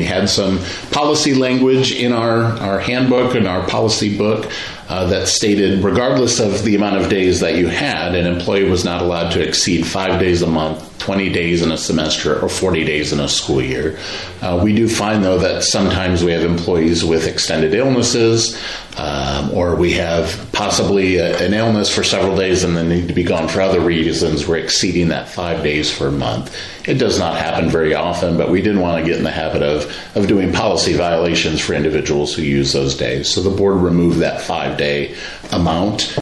had some policy language in our handbook and our policy book that stated regardless of the amount of days that you had, an employee was not allowed to exceed 5 days a month, 20 days in a semester, or 40 days in a school year. We do find, though, that sometimes we have employees with extended illnesses, or we have possibly an illness for several days and then need to be gone for other reasons. We're exceeding that 5 days per month. It does not happen very often, but we didn't want to get in the habit of doing policy violations for individuals who use those days. So the board removed that 5-day amount.